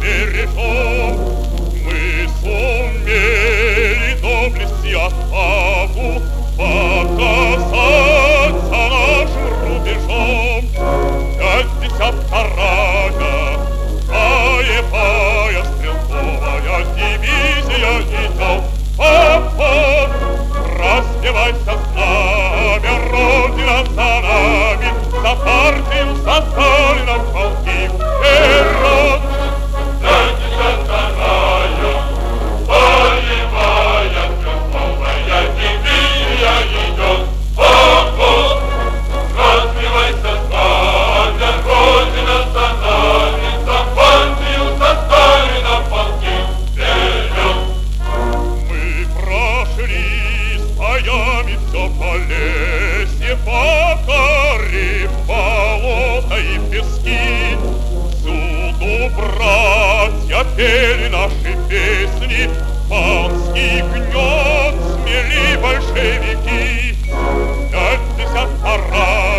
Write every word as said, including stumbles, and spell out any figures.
бережем. Мы сумели доблесть и отвагу показать за нашим рубежом. Пять десятка боевая стрелковая дивизия идет. Папа, раздевайся знамя, Родина за нами, за партию, за Сталина в полки вперед. Пятьдесят вторая боевая стрелковая дивизия идет. Папа, раздевайся знамя, Родина за нами, за партию, за Сталина в полки вперед. Мы прошли с боями все полесье, покорив болота и пески. Всюду, братья, пели наши песни, ползкий гнет смели большевики. Пятьдесят вторая